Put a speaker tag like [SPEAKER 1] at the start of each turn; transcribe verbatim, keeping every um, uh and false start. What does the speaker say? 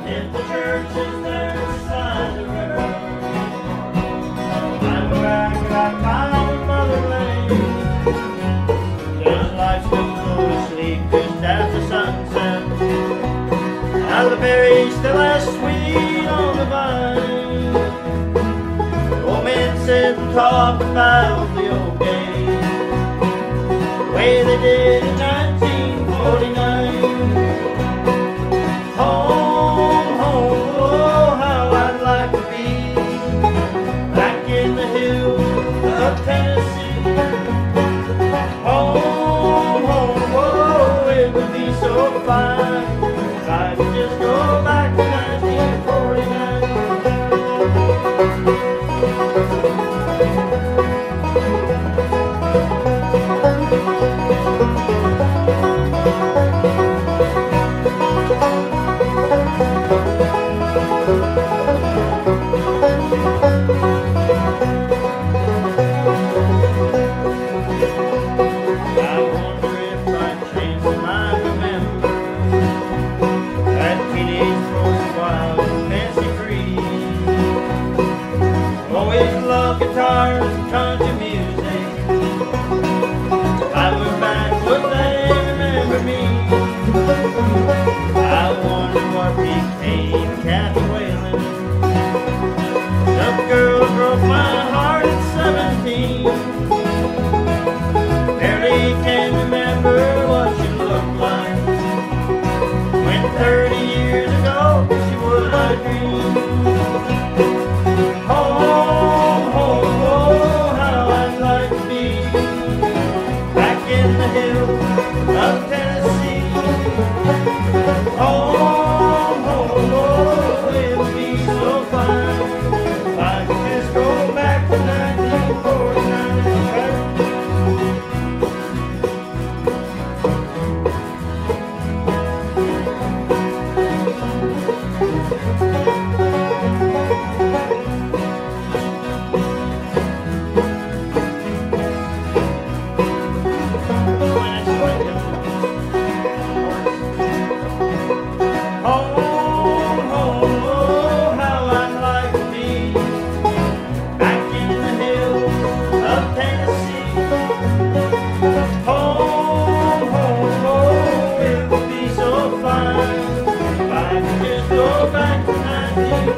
[SPEAKER 1] If the church is there beside the river, I'm back at my motherland. Does life still go to sleep just after sunset? Are the berries still as sweet on the vine? Old men sit and talk about the old days, the way they did in nineteen forty-nine. Home, home, oh, how I'd like to be back in the hills of Tennessee. Home, home, oh, it would be so fine if I could just go back to nineteen forty-nine. I wonder if I'd change my mind, remember that teenage frozen wild and fancy free. Always loved guitars and country music. If I went back, would they remember me? I wonder what became of Kathy Whalen, the girl who broke my heart at seventeen. Barely can remember what she looked like when thirty years ago she was my dream. Home, home, oh, how I'd like to be back in the hills of Tennessee. Home, home, oh, it would be so fine if I could just go back to nineteen forty-nine. Go back to nineteen